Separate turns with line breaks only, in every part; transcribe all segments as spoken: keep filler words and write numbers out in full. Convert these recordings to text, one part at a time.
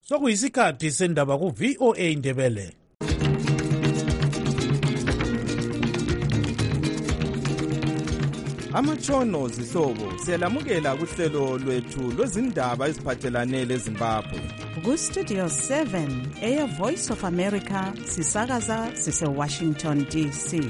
Sokuyisikhathi sendaba ku V O A Ndebele.
Amatshono zihlobo siyalamukela kuhlelo lwethu lwezindaba eziphathelane leZimbabwe.
Ku Studio seven Air Voice of America sisakaza sise Washington D C.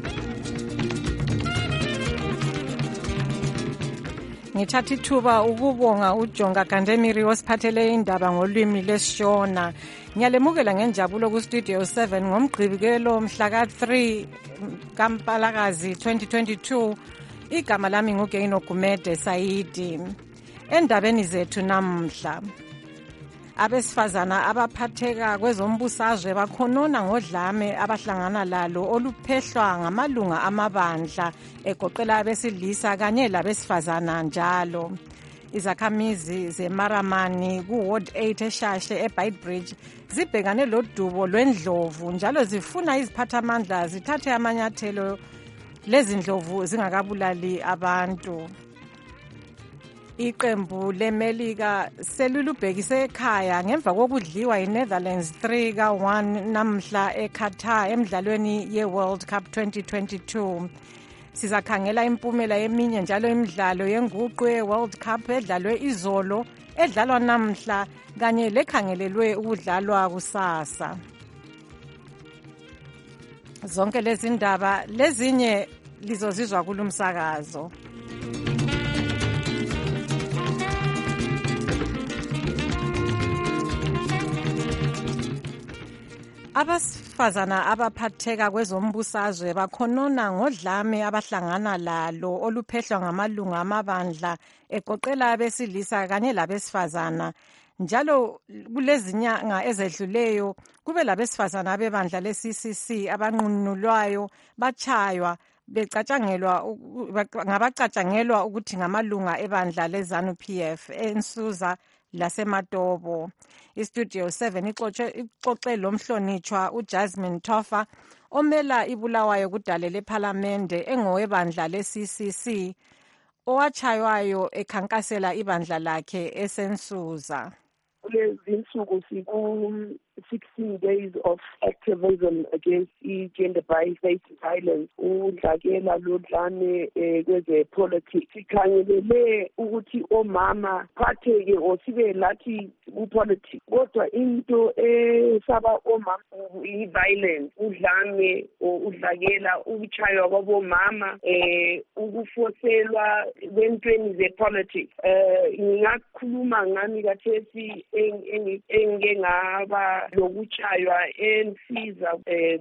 Ngithatha ithuba ukubonga uJonga Gandemiri osiphathele indaba ngolwimi lesiShona. Ngiyalemukela ngenjabulo ku Studio seven ngomgqibelo mhla ka three kaMpalakazi twenty twenty-two. Igama lami nguGeino Gumede Saidi. Endabeni zethu namhla, abesifazana abaphatheka kwezombusazwe bakhonona ngodlame abahlangana lalo oluphehlwa ngamalunga amabandla egoqela abesilisa kanye labesifazana njalo. Izakhamizi zeMaramani ku Ward eight eShashe eBeitbridge zibhekane lodubo lwendlovu njalo zifuna iziphathamandla zithathe amanyathelo lezi ndlovu zingakabulali abantu. Iqembu leMelika selulubhekise ekhaya ngemva kokudliwa iNetherlands three ka one namhla eQatar emidlalweni yeWorld Cup twenty twenty-two. Sizakhangela impumela yeminye njalo imidlalo yenguqu yeWorld Cup edlalwe izolo, edlalwa namhla kanye lekhangelelwe ukudlalwa kusasa. Zonke lezi ndaba lezinye lizozizwa kulumsakazo. Abasifazana abaphatheka kwezombusazwe bakhonona ngodlame abahlangana lalo oluphehlwa ngamalunga amabandla egoqela abesilisa kanye labesifazana. Njalo kulezinyanga ezedluleyo kube labesifazana abebandla le-C C C abanqunulwayo bachaywa becatshangelwa ngabacatshangelwa ukuthi ngamalunga ebandla leZANU P F eNsusa laseMatobo. IStudio seven ixoxe lomhlonitshwa uJasmine Tofa omela ibulawayo kudale lePhalamende engowebandla le-C C C owachaywayo ekhankasela ibandla lakhe esensusa.
Lezi insuku siku sixteen days of activism against gender-based violence. Udlakela lodlame kweze politics. Sikhangelele ukuthi omama phatheke osibe lathi upolitics. Kodwa into esaba omama i-violence, udlame udlakela ukuchaywa kwabomama, eh ukufoselwa kwentweni ze-politics. Eh ngingakhuluma ngani kathesi engike ngaba lokuchaywa ensiza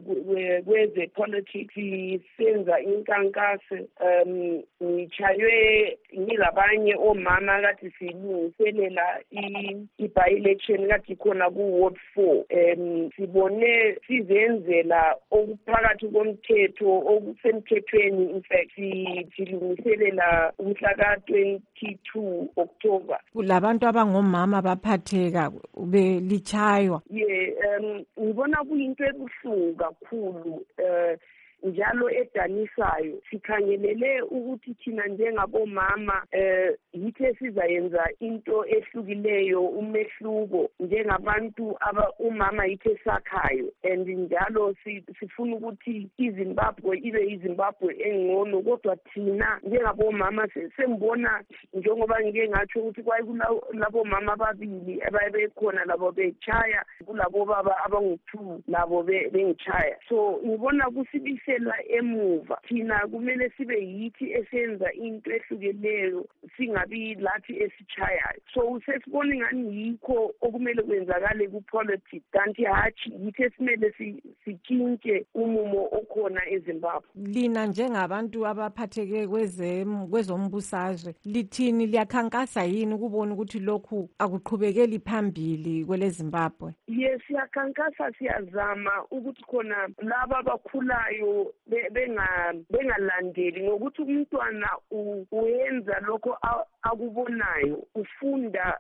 kweze politics senza inkankase um ngichaywe ngilabanye omama kathi silungiselela i-by-election kathi khona ku Ward four. Um sibone sizenzela okuphakathi komthetho okusemthethweni, in fact silungiselela umhla ka twenty-two October.
Kulabantu abangomama baphatheka ube lichaywa.
Ye um ngibona kuyinto ebuhlungu kakhulu eh njalo edanisayo. Sikhangelele ukuthi thina njengabomama eh yithe sizayenza into ehlukileyo, umehluko njengabantu aba umama yithe sakhayo, and njalo sifuna ukuthi iZimbabwe ibe iZimbabwe engcono. Kodwa thina njengabomama sembona njengoba ngike ngathi ukuthi kwayikulabo mama ababili ababekhona labo bechaya, kulabo baba abangu-two labo bengichaya. So ngibona kusibise la emuva thina kumele sibe yithi esenza into ehlukeneyo, singabi lathi esichayayo. So sesibona ngani yikho okumele kwenzakale ku-politics, kanti hathi yithi esimele sitshintshe umumo okhona eZimbabwe.
Lina njengabantu abaphatheke kwezombusazwe lithini, liyakhankasa yini ukubona ukuthi lokhu akuqhubekeli phambili kwele Zimbabwe?
Yes, siyakhankasa, siyazama ukuthi khona laba abakhulayo bengalandeli ngokuthi umntwana uyenza lokho akubonayo ufunda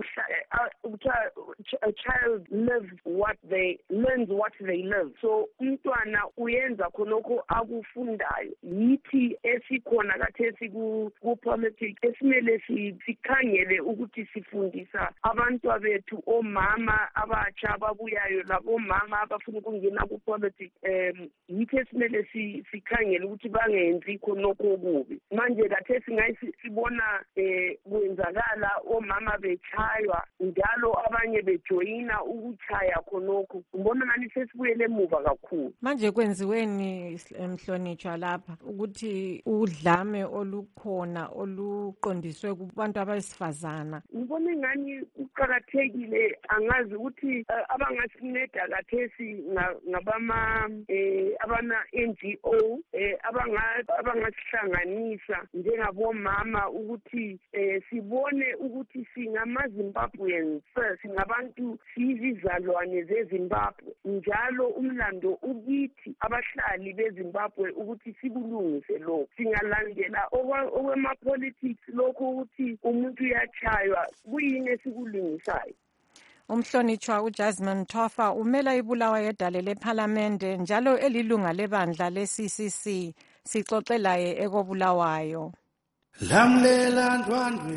a child lives what they learns what they live. So umntwana uyenza khonokho akufundayo. Yithi esikhona kathesi ku politics esimele sikhangele ukuthi sifundisa abantu abethu omama abatsha ababuyayo labo mama abafuna ukungena ku politics. Um yithi esimele sikhangele ukuthi bangenzi khonokho kubi. Manje kathesi ngayisibona eh kwenzakala omama bechaywa njalo abanye bejoyina ukuchaya khonokho. Ngibona ngani sesibuyele emuva kakhulu.
Manje kwenziweni Mhlonitshwa lapha ukuthi udlame olukhona oluqondiswe kubantu abesifazana?
Ngibona ngani kuqhakathekile angazi ukuthi abangasinceda kathesi ngabama eh abana N G O eh abangasihlanganisa njengabomama ukuthi eh sibone ukuthi singamaZimbabweans singabantu sizizalwane zeZimbabwe njalo umlando ukithi abahlali beZimbabwe ukuthi sikulungise lokho. Singalandela okwema politics lokho ukuthi umuntu uyachaywa kuyini esikulungisayo.
Umhlonitshwa uJasmine Tofa umela ibulawa yedale leParliamente njalo elilunga lebandla le-C C C. Sixoxela ye ekobulawayo.
Lamlela ndwandwe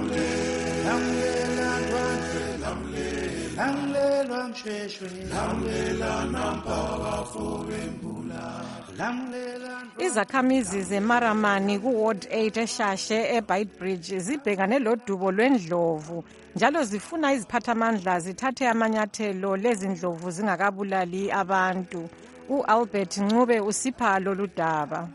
lamlela ndwandwe lamlela msheshwe lamlela nampaka fobembula.
Izakhamizi zeMaramani ku-Ward eight eShashe eBeitbridge zibhekane lodubo lwendlovu njalo zifuna iziphathamandla zithathe amanyathelo lezindlovu zingakabulali abantu. U-Albert Ncube usipha lolu daba.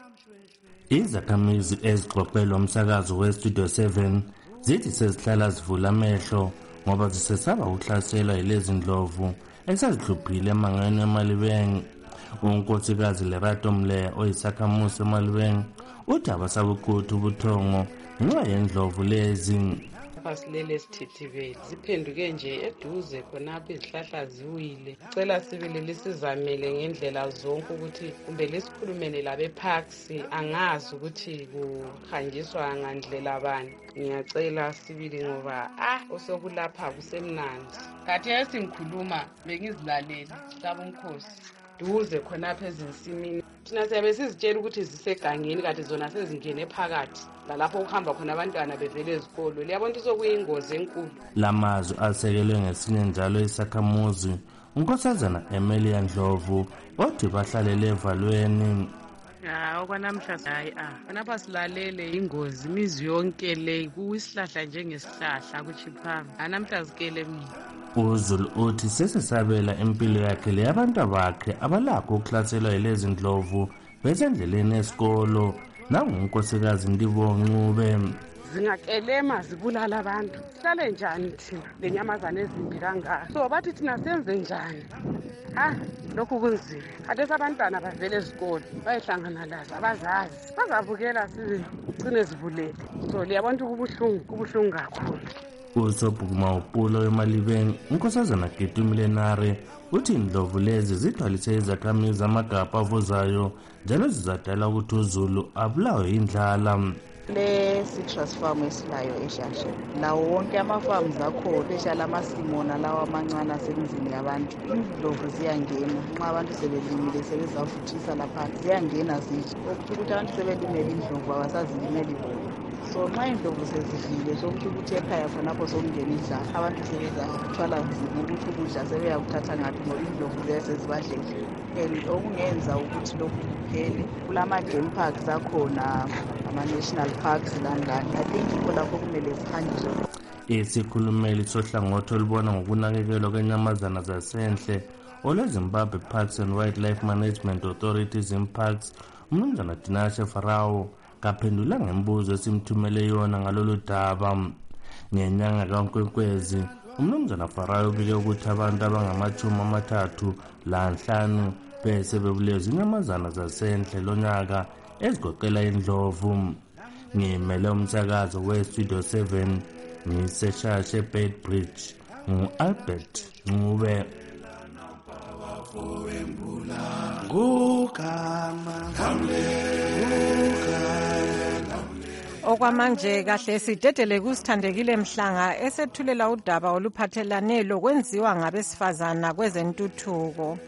Izakhamizi ezixoxelwe umsakazo we-Studio seven zithi sezihlala zivula amehlo ngoba zisesaba ukuhlaselwa yilezi ndlovu esazihluphile emangweni eMalibeng. Unkosikazi Lerato Mle oyisakhamuzi eMalibeng uthi abasabukuthi ubuthongo ngenxa yendlovu lezi.
Basilele sithithibele ziphenduke nje eduze khonapho izihlahla ziwile. Cela sibili lisizamele ngendlela zonke ukuthi kumbe lesikhulumene labe-parks angazi ukuthi kuhanjiswa ngandlela bani. Ngiyacela sibili ngoba ah osokulapha kusemnandi. Khathesi ngikhuluma bengizilalele sabumkhosi duze khonapho ezinsimini. Thina siyabe sizitshela ukuthi zisegangeni kanti zona sezingene phakathi lalapho kuhamba khona abantwana bevele ezikolo. Liyabona ukuthi sokuyingozi enkulu.
Lamazwi asekelwe ngesinye njalo isakhamuzi unkosazana Emilia Ndlovu othi bahlalele evalweni.
Ya okwanamhla hayi ah khonapha silalele ingozi imizi yonke le kuyisihlahla njengesihlahla kuchiphanga anamhla zikele mina.
uZulu uthi sesesabela impilo yakhe leyabantu bakhe abalakho ukuhlaselwa yilezi ndlovu besendleleni esikolo. Nangunkosikazi Ndibonga Ncube.
Zingakelema zibulala abantu. Sihlale njani thina lenyamazana ezimbi kangaka? So bathi thina senze njani? Ha lokhu kunzima. Khathesi abantwana bavele ezikolo bayihlangana lazo abazazi. Bazavukela sizigcine zivulele. So liyabona kubuhlungu kubuhlungu kakhulu.
Usobhukuma uPulo eMalibeng unkosazana Getu Milenare uthi indlovu lezi zithwalise izakhamizi amagabha avuzayo njalo zizadala ukuthi uZulu abulawe indlala.
Le citrus farm esilayo eShashe lawo wonke ama-farms akho special amasimona lawo amancane asemizini yabantu indlovu ziyangena nxa abantu sebelimile sebezavuthisa lapha ziyangena zitshe ukuthi abantu sebelimele indlovu abasazilimeli bona. So nxa indlovu sezidlile sokuthi ukuthi ekhaya khonapho sokungena idlala abantu sebezathwala nzima ukuthi ukudla sebeyakuthatha ngaphi ngoba indlovu ziyasezibadlele. And okungenza ukuthi lokhu kuphele kulama-game parks akhona ama-national parks langani I think yikho lapho kumele sihanjiswe.
Isikhulumeli sohlangothi olubona ngokunakekelwa kwenyamazana zasendle olweZimbabwe Parks and Wildlife Management Authority ZimParks umnumzana Dinashe Farao kaphendula ngembuzo esimthumele yona ngalolu daba. Ngenyanga kaNkwenkwezi umnumzana Farao ubike ukuthi abantu abangamachumi amathathu lanhlanu bese bebulezwe inyamazana zasendle lonyaka ezigoqela indlovu. Ngimele umsakazo we-Studio seven ngiseshashe eBeitbridge ngu-Albert Ncube.
Ngugama
Okwamanje kahle sidedele kusithandekile Mhlanga esethulela udaba oluphathelane lokwenziwa ngabesifazana kwezentuthuko.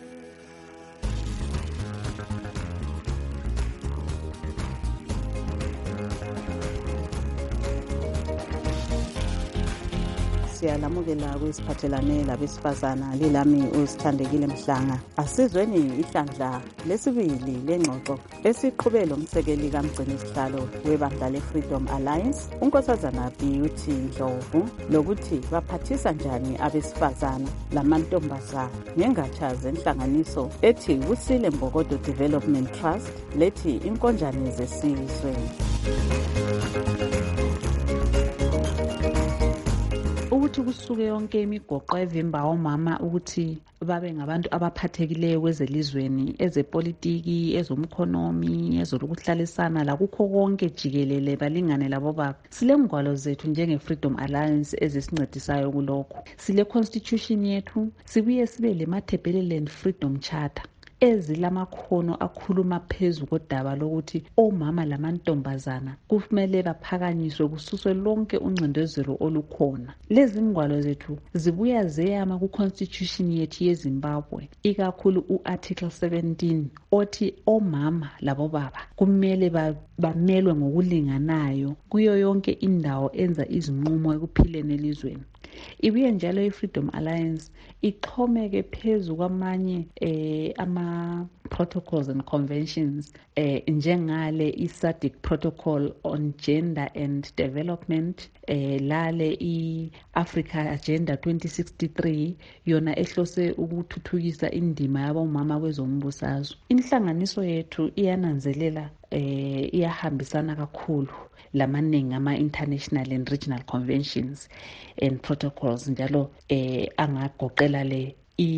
Siyalamukela kwisiphathelane labesifazana lilami usithandekile Mhlanga. Asizweni ihlandla lesibili lengxoxo esiqhube lomsekeli kaMgcini sihlalo webandla leFreedom Alliance uNkosazana Beauty Ndlovu lokuthi baphathisa njani abesifazana lamantombazana ngengatsha zenhlanganiso ethi Kusile Mbokodo Development Trust lethi inkonjane zesizwe.
Ukuthi kusuke yonke imigoqo evimba omama ukuthi babe ngabantu abaphathekileyo kwezelizweni, ezepolitiki, ezomkhonomi, ezokuhlalisana lakukho konke jikelele balingane labo baba. Sile ngwalo zethu njenge Freedom Alliance ezisincedisayo kulokho. Sile constitution yethu, sibuye sibe le Matabeleland Freedom Charter ezilamakhono akhuluma phezu kodaba lokuthi omama lamantombazana kumele baphakanyiswe kususwe lonke uncindezelo olukhona. Lezi ngwalo zethu zibuya zeyama ku constitution yethu yeZimbabwe, ikakhulu uarticle seventeen othi omama labo baba kumele bamelwe ngokulinganayo kuyo yonke indawo enza izinqumo ekuphileni elizweni. Ibuye njalo iFreedom Alliance ixhomeke phezu kwamanye eh, ama protocols and conventions eh, njengale i-S A D C Protocol on Gender and Development, eh, lale i-Africa Agenda twenty sixty-three yona ehlose ukuthuthukisa indima yabomama kwezombusazwe. Inhlanganiso yethu iyananzelela eh, iyahambisana kakhulu lamaningi ama-international and regional conventions and protocols njalo eh, angagoqela le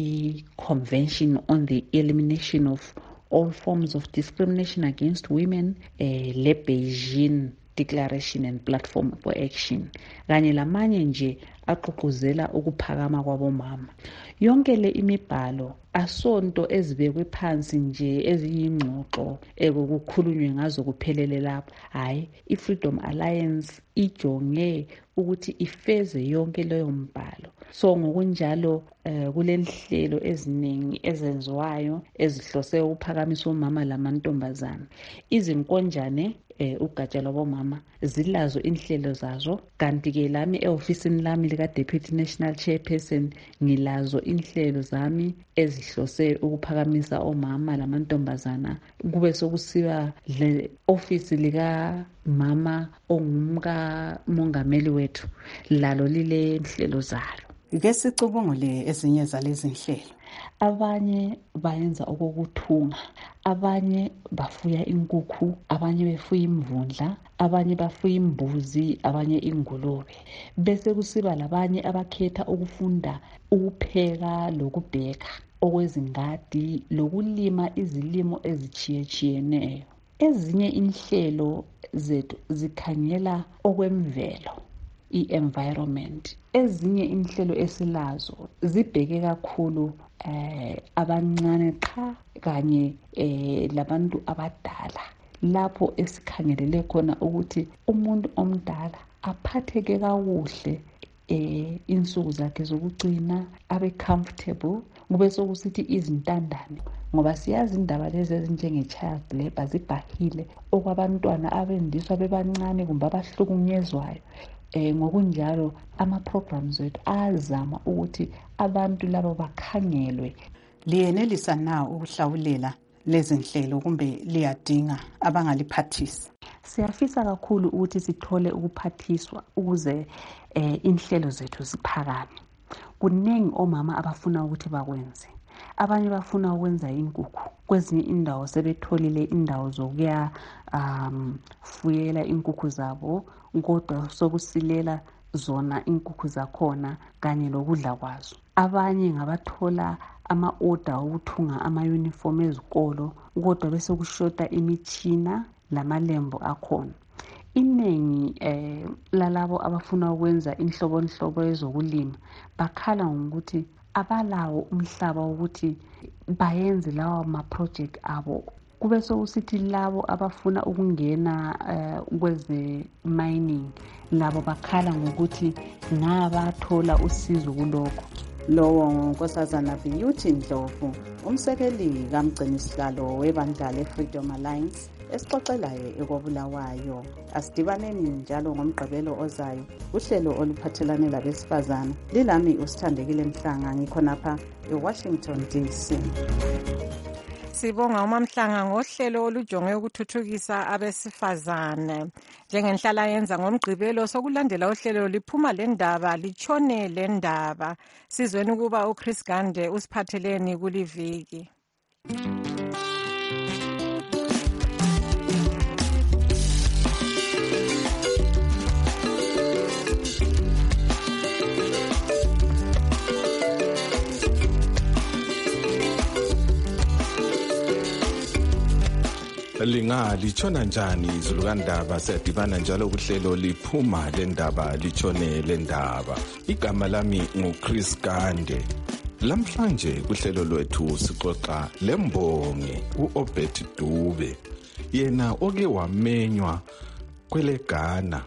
i-Convention on the Elimination of All Forms of Discrimination Against Women, eh, le Beijing Declaration and Platform for Action kanye lamanye nje aqoqozela ukuphakama kwabomama. Yonke le imibhalo asonto ezibekwe phansi nje eziyingxoxo ekukhulunywe ngazo kuphelele lapho. Hayi, iFreedom Alliance ijonge ukuthi ifeze yonke leyo mbhalo. So ngokunjalo uh, kulenhlelo eziningi ezenziwayo ezihlose ukuphakamisa omama lamantombazana. Izinkonjane eh ugatsha lwabomama zilazo inhlelo zazo, kanti ke lami eofisini lami lika Deputy National Chairperson ngilazo inhlelo zami ezihlose ukuphakamisa omama lamantombazana. Kube sokusiba le office lika mama ongumka mongameli wethu lalo lile inhlelo zalo.
Ke sicubungule ezinye zalezi inhlelo.
Abanye bayenza okokuthunga, abanye bafuya inkukhu, abanye befuya imvundla, abanye bafuya imbuzi, abanye ingulube. Bese kusiba labanye abakhetha ukufunda ukupheka lokubheka, okwezingadi lokulima izilimo ezitshiyetshiyeneyo. Ezinye inhlelo zethu zikhangela okwemvelo, i-environment. Ezinye inhlelo esilazo zibheke kakhulu eh abancane qha kanye eh labantu abadala, lapho esikhangelele khona ukuthi umuntu omdala aphatheke kakuhle eh insuku zakhe zokugcina, abe comfortable. Kube sokusithi izintandane, ngoba siyazi indaba lezi ezinjenge child labor zibhahile okwabantwana abendiswa bebancane kumbe abahlukunyezwayo. Eh ngokunjalo ama programs wethu azama ukuthi abantu labo bakhangelwe.
Liyenelisa na ukuhlawulela lezi nhlelo kumbe liyadinga abangaliphathisa?
Siyafisa kakhulu ukuthi sithole ukuphathiswa ukuze eh inhlelo zethu ziphakame. Kuningi omama abafuna ukuthi bakwenze. Abanye bafuna ukwenza inkukhu, kwezinye indawo sebetholile indawo zokuya um fuyela inkukhu zabo, kodwa sokusilela zona inkukhu zakhona kanye lokudla kwazo. Abanye ngabathola ama-order ukuthunga ama-uniform ezikolo, kodwa bese kushota imitshina lamalembu akhona. Inengi eh lalabo abafuna ukwenza inhlobonhlobo ezokulima bakhala ngokuthi abalawo umhlaba ukuthi bayenze lawo ama project abo kube sokusithi labo abafuna ukungena uh, kweze mining labo bakhala ngokuthi ngabathola usizo kulokho.
Lowo nkosazana Beauty Ndlovu, umsekeli kamgcinisihlalo webandla le-Freedom Alliance esixoxelayo ekobulawayo. Asidibaneni njalo ngomgqibelo ozayo uhlelo oluphathelane labesifazana. Lilami uSithandekile Mhlanga, ngikhonapha eWashington D C.
Sibonga uMamhlanga ngohlelo olujonge ukuthuthukisa abesifazane. Njengenhlala yenza ngomgqibelo sokulandela uhlelo liphuma lendaba litshone lendaba. Sizweni ukuba uChris Gande usiphatheleni kuliviki.
Linga litshona njani izulu kandaba siyadibana njalo kuhlelo liphuma lendaba litshone lendaba. Igama lami nguChris Gande. Lamhlanje kuhlelo lwethu sixoxa lembongi uObert Dube, yena oke wamenywa kwele Ghana.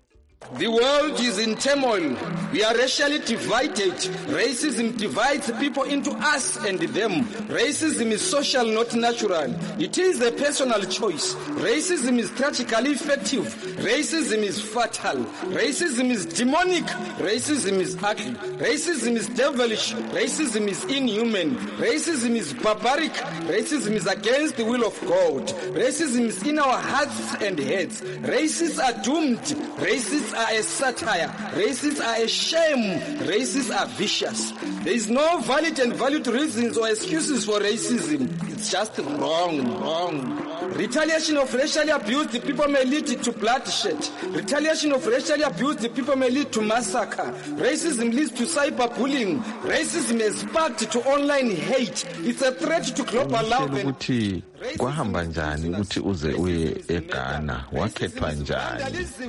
The world is in turmoil. We are racially divided. Racism divides people into us and them. Racism is social, not natural. It is a personal choice. Racism is tragically effective. Racism is fatal. Racism is demonic. Racism is ugly. Racism is devilish. Racism is inhuman. Racism is barbaric. Racism is against the will of God. Racism is in our hearts and heads. Racists are doomed. Racists are a satire. Racists are a shame. Racists are vicious. There is no valid and valued reasons or excuses for racism. It's just wrong, wrong. Retaliation of racially abused people may lead to bloodshed. Retaliation of racially abused people may lead to massacre. Racism leads to cyberbullying. Racism is sparked to online hate. It's a threat to global love.
Ukuthi kwahamba njani ukuthi uze uye eGhana, wakhethwa njani,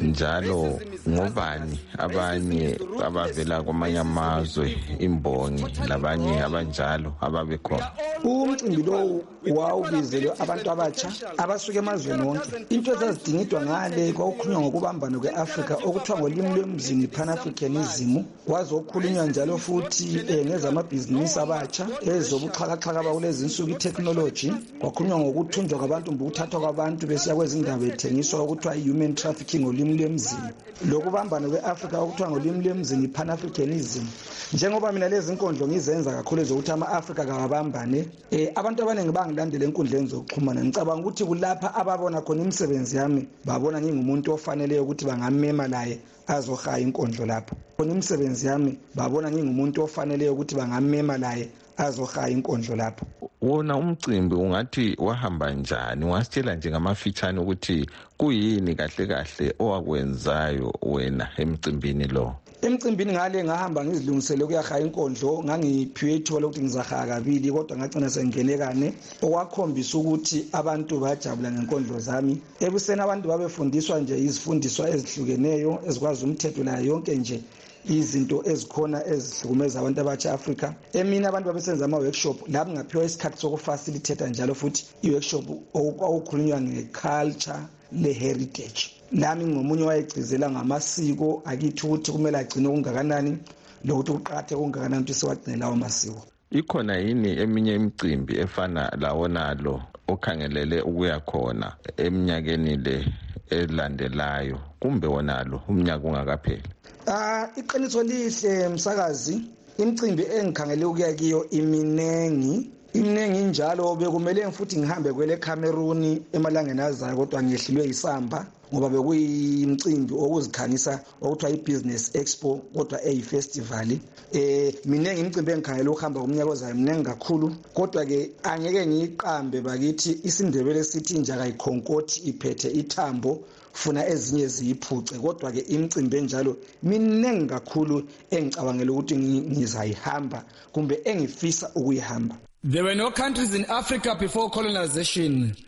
njalo ngobani abanye abavela kwamanye amazwe imbongi labanye abanjalo ababekhona?
Umcimbi lo wawubizelwe abantu abatsha abasuka emazweni onke. Into ezazidingidwa ngale kwakukhulunywa ngokubambana kwe-Afrika okuthiwa ngolimi lwemzini pan-Africanism. Wazokhulunywa njalo futhi ngezamabhizinisi abatsha, ezobuxhakaxhaka bakulezi insuku i-technology. Kwakhulunywa ngokuthunjwa kwabantu ngokuthathwa kwabantu besiya kwezindawo ethengiswa okuthiwa i-human trafficking ngolimi lwemzini. Lokubambana kwe-Afrika okuthiwa ngolimi lwemzini pan-Africanism. Njengoba mina lezi inkondlo ngizenza kakhulu ezokuthi ama-Afrika kawabambane, eh abantu abaningi bangilandela enkundleni zokuxhumana. Ngicabanga ukuthi kulapha ababona khona imisebenzi yami babona ngingumuntu ofanele ukuthi bangamema naye azohaya inkondlo lapho. Khona imisebenzi yami babona ngingumuntu ofanele ukuthi bangamema naye azohaya inkondlo lapho.
Wona umcimbi ungathi wahamba njani? Wasitshela nje ngamafitshane ukuthi kuyini kahle kahle owakwenzayo wena emcimbini lo?
Emcimbini ngale ngahamba ngizilungisele ukuyahaya inkondlo, ngangiphiwe ithuba lokuthi ngizahaya kabili kodwa ngagcina sengene kane, okwakhombisa ukuthi abantu bajabula ngenkondlo zami. Ebuseni abantu babefundiswa nje izifundiswa ezihlukeneyo ezikwazi umthetho la yonke nje izinto ezikhona ezihlukumeza abantu abatsha Africa. Emini abantu babesenza ama workshop lapho ngaphiwa isikhathi sokufacilitate njalo futhi i-workshop okukhulunywa nge-culture le-heritage. Lami ngomunye wayegcizela ngamasiko akithi ukuthi kumele agcine okungakanani lokuthi uqathe okungakanani ukuthi siwagcine lawo masiko.
Ikhona yini eminye imicimbi efana lawo nalo okhangelele ukuya khona eminyakeni le elandelayo kumbe wonalo umnyaka ungakapheli?
Ah, iqiniso lihle msakazi, imicimbi engikhangele ukuya kiyo iminengi. Imnengi njalo bekumele futhi ngihambe kwele Cameroon emalangeni azayo kodwa ngehlilwe isamba ngoba bekuyimcimbi okuzikhangisa okuthiwa i-Business Expo kodwa eyi-festival. Eh minengi imicimbi engikhangela ukuhamba kumnyaka ozayo minengi kakhulu kodwa ke angeke ngiyiqambe bakithi isindebele sithi njaka ikhonkoti iphethe ithambo funa ezinye ziyiphuce kodwa ke imicimbi enjalo minengi kakhulu engicabangela ukuthi ngizayihamba kumbe engifisa ukuyihamba.
There were no countries in Africa before colonization.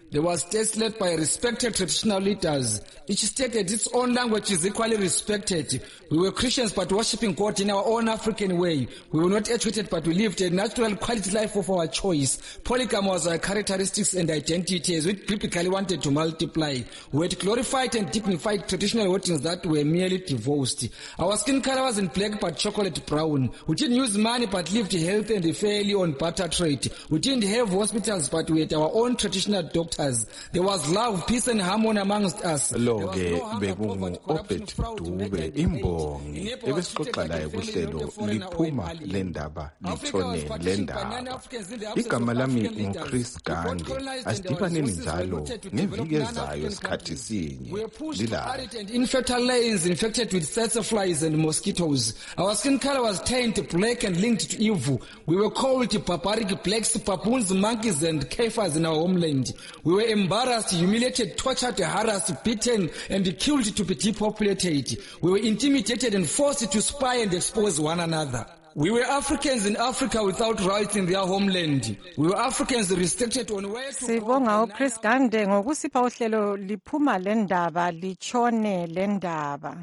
There was states led by respected traditional leaders. Each state had its own language is equally respected. We were Christians but worshipping God in our own African way. We were not educated but we lived a natural quality life of our choice. Polygamy was our characteristics and identities which biblically wanted to multiply. We had glorified and dignified traditional weddings that were merely divorced. Our skin color wasn't black but chocolate brown. We didn't use money but lived healthy and fairly on barter trade. We didn't have hospitals but we had our own traditional doctors. There was love, peace and harmony amongst us.
Loke bekungu Obed Dube imbongi ebesixoxa laye kuhlelo liphuma lendaba lithone lendaba. Igama lami nguChris Gande. Asidibaneni njalo ngeviki ezayo sikhathi sinye. Lila
infertile lands infected with tsetse flies and mosquitoes. Our skin color was tainted black and linked to evil. We were called barbaric blacks, baboons, monkeys and kafirs in our homeland. We were embarrassed, humiliated, tortured, harassed, beaten and killed to be depopulated. We were intimidated and forced to spy and expose one another. We were Africans in Africa without rights in their homeland. We were Africans restricted on where to
Sibonga uChris Gande ngokusipha uhlelo liphuma lendaba lichone lendaba.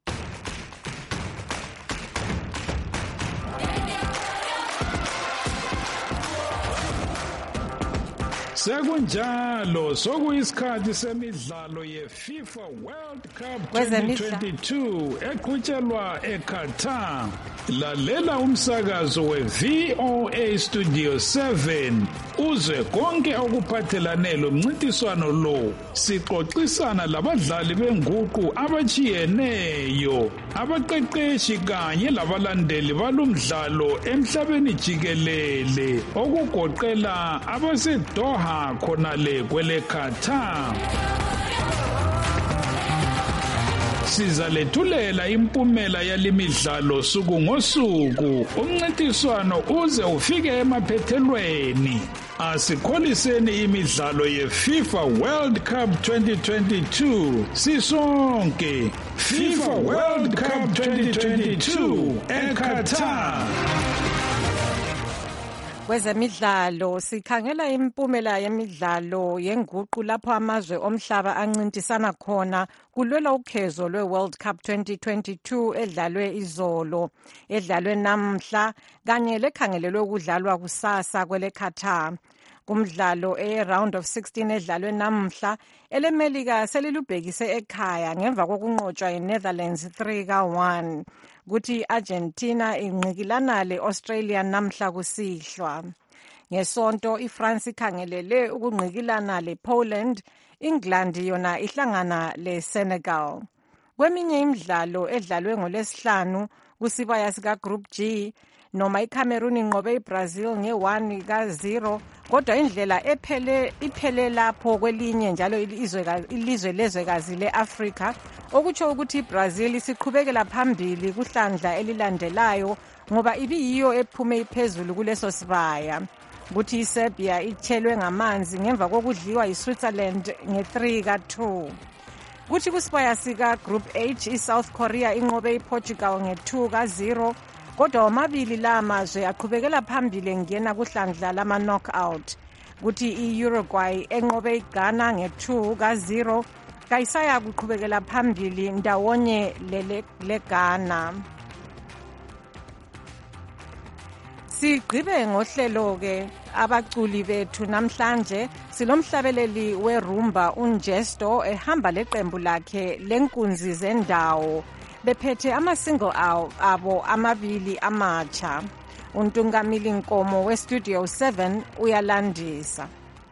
Sekunjalo sokuyisikhathi semidlalo yeFIFA World Cup twenty twenty-two eqhutshelwa eQatar. Lalela umsakazo weV O A Studio seven uze konke okuphathelane lomncintiswano lo. Sixoxisana labadlali benguqu abachiyeneyo, abaqeqeshi kanye labalandeli balomdlalo emhlabeni jikelele okugoqela abaseDoha khona le kwele Qatar. Sizalethulela impumela yalimidlalo suku ngosuku. Umncintiswano uze ufike emaphethelweni. Asikholiseni imidlalo yeFIFA World Cup twenty twenty-two. Sisonke FIFA World Cup twenty twenty-two eQatar.
Kwezemidlalo sikhangela impumela yemidlalo yenguqu lapho amazwe omhlaba ancintisana khona kulwela ukhezo lweWorld Cup twenty twenty-two edlalwe izolo, edlalwe namhla kanye lekhangelelwe ukudlalwa kusasa kwele Qatar. Kumdlalo e-round of sixteen edlalwe namhla, elemelika selilubhekise ekhaya ngemva kokunqotshwa iNetherlands three ka one. Kuthi Argentina inqikilana le-Australia namhla kusihlwa. Ngesonto iFrance ikhangelele ukunqikilana le-Poland, England yona ihlangana le-Senegal. Kweminye imidlalo edlalwe ngolesihlanu kusibaya sika Group G, noma iCameroon inqobe iBrazil nge-one ka zero, kodwa indlela ephele iphele lapho kwelinye njalo ilizwe lezwekazi le-Afrika, okutsho ukuthi iBrazil isiqhubekela phambili kuhlandla elilandelayo ngoba ibiyiyo ephume iphezulu kuleso sibaya. Kuthi iSerbia ithelwe ngamanzi ngemva kokudliwa yiSwitzerland nge-three ka two. Kuthi kusibaya sika Group H iSouth Korea inqobe iPortugal nge-two ka zero, kodwa omabili la mazwe aqhubekela phambili ngena kuhlandla lama knockout. Kuthi iUruguay enqobe iGhana nge-two ka zero, kayisaya kuqhubekela phambili ndawonye leGhana. Sigqibe ngohlelo ke abaculi bethu namhlanje silomhlabeleli werumba uNjesto ehamba leqembu lakhe lenkunzi zendawo bephethe ama-single abo amabili amatsha. Untungamili Nkomo weStudio seven uyalandisa.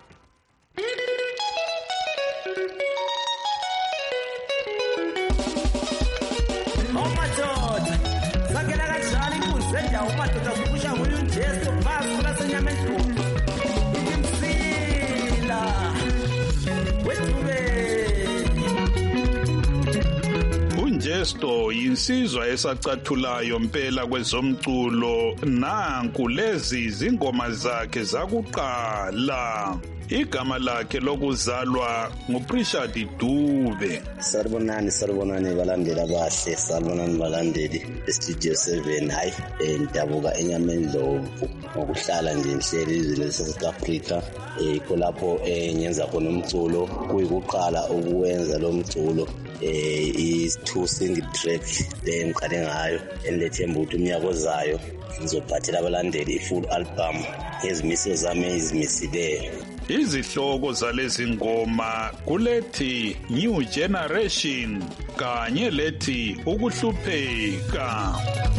Jesto yinsizwa esacathulayo mpela kwezomculo, nanku lezi zingoma zakhe zakuqala. igama lakhe lokuzalwa nguPrishad Dube.
Saribonani saribonani balandeli abahle, saribonani balandeli eStudio seven. Hayi endabuka enyamendlovu ngokuhlala nje ngihleli izwe leSouth Africa. Ikho lapho enyenza khona umculo, kuyikuqala ukuwenza lo mculo. Eh is two single track le ngiqale ngayo enilethemba ukuthi umnyaka ozayo ngizophathela abalandeli i-full album ngezimiso zami ezimisileyo.
Izihloko zalezi ngoma kulethi New Generation kanye lethi ukuhlupheka.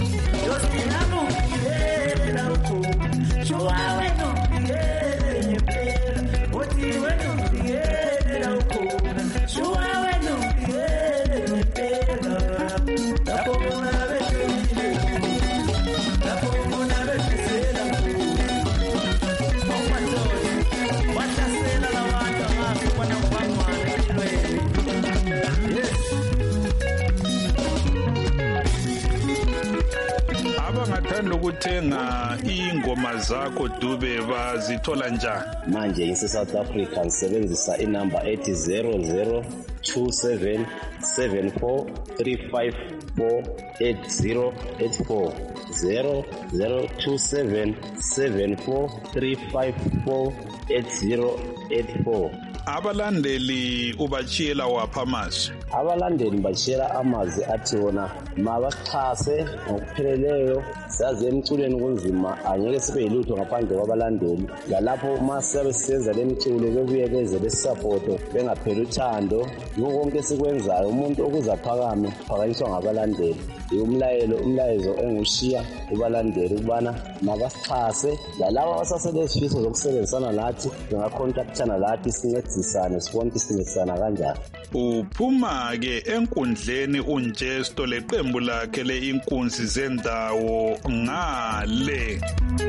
Abangathanda ukuthenga ingoma zakho Dube bazithola njani?
Manje ngise South Africa ngisebenzisa inamba ethi zero zero two seven seven four three five four eight zero eight four zero zero two seven seven four three five four eight zero eight four.
Abalandeli ubachiyela wapha amazwi?
Abalandeli bachiyela amazwi athi wona mabachase ngokupheleleyo, saze emculweni kunzima angeke sibe yilutho ngaphandle kwabalandeli. Lalapho uma siyabe sisenza le mculo bebuyekeze lesupporto bengapheli uthando konke sikwenzayo, umuntu okuza phakame phakanyiswa ngabalandeli. Umlayelo umlayezo engushiya kubalandeli ukubana mabasixhase, lalabo abasasele isifiso zokusebenzisana nathi bengacontractana lathi sincedisane sibonke sincedisana kanjani.
Uphuma ke enkundleni uNjesto leqembu lakhe leinkunzi zendawo ngale.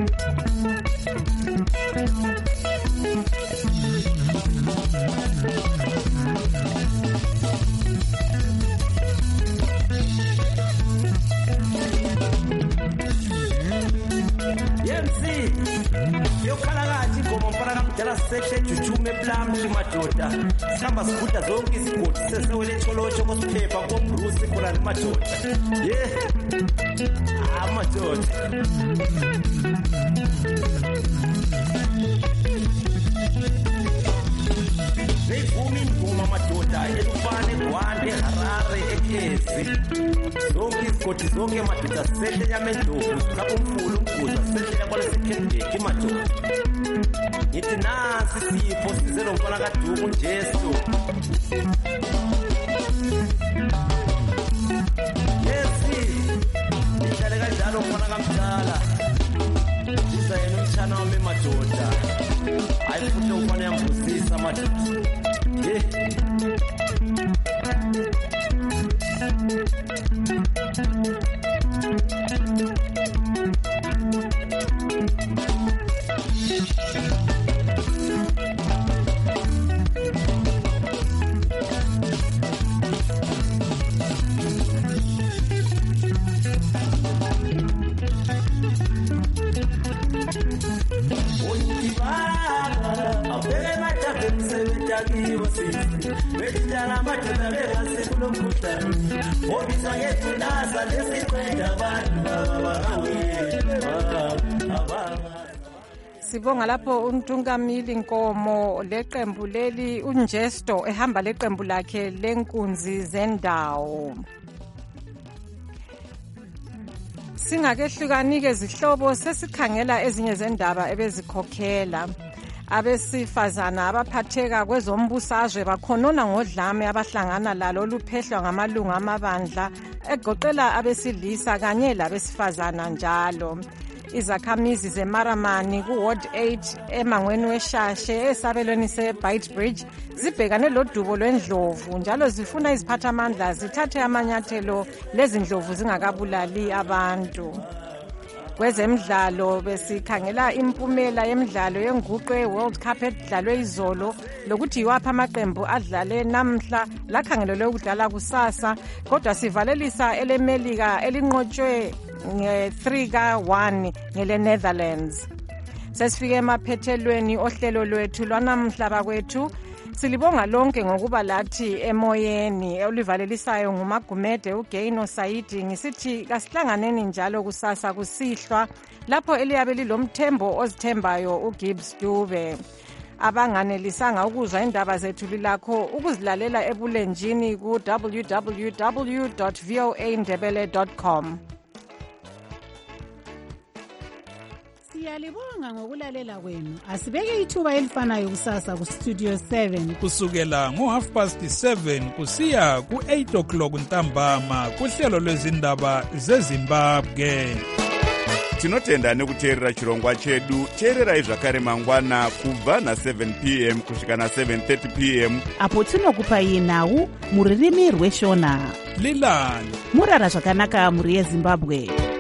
Yemsi yokhalakathi ingoma mfana kamdala sehle jujume blamshi madoda sihamba sibuda zonke izigodi sesewele tsholotsho kosiphepha koBruce khona nemadoda ye amadoda Neyivuma ingoma madoda elufane Gwande Harare eKezi zonke izigodi zonke madoda sehle nyamendlovu lapho umfulu umguza sehle kwalesekhendeki madoda. Ngithi nasi sipho sizelo mfana kaDuku Njesu. Yesi ihlale kanjalo mfana kamdala isa yena umshana wami madoda hayi futhi ufane yambuzisa madoda ye
Sibonga lapho uNtungamili Nkomo leqembu leli uNjesto ehamba leqembu lakhe lenkunzi zendawo. Singakehlukanike zihlobo sesikhangela ezinye zendaba ebezikhokhela. Abesifazana abaphatheka kwezombusazwe bakhonona ngodlame abahlangana lalo luphehlwa ngamalungu amabandla egoqela abesilisa kanye labesifazana njalo. Izakhamizi zeMaramani ku-Ward eight emangweni weshashe esabelweni se-Beitbridge zibhekane lodubo lwendlovu njalo zifuna iziphathamandla zithathe amanyathelo lezindlovu zingakabulali abantu. Kwezemidlalo besikhangela impumela yemidlalo yenguqu ye-World Cup edlalwe izolo lokuthi yiwaphi amaqembu adlale namhla lakhangelelwe ukudlala kusasa, kodwa sivalelisa elemelika elinqotshwe nge-three ka one ngele Netherlands. Sesifike emaphethelweni ohlelo lwethu lwanamhla bakwethu. Silibonga lonke ngokuba lathi emoyeni. Olivalelisayo ngumagumede uGaino Saidi ngisithi kasihlanganeni njalo kusasa kusihlwa lapho eliyabe lilomthembo ozithembayo uGibbs Dube. Abanganelisanga ukuzwa indaba zethu lilakho ukuzilalela ebulenjini ku w w w dot voa ndebele dot com.
Siyalibonga ngokulalela kwenu. Asibeke ithuba elifanayo kusasa ku Studio seven
kusukela ngo half past seven kusiya ku eight o'clock ntambama kuhlelo lwezindaba zeZimbabwe.
Tinotenda nekuteerera chirongwa chedu. Teererai zvakare mangwana kubva na seven p m kusvika na seven thirty p m
apo tinokupai nhau muririmi rweshona.
Lilani
murara zvakanaka muri yeZimbabwe.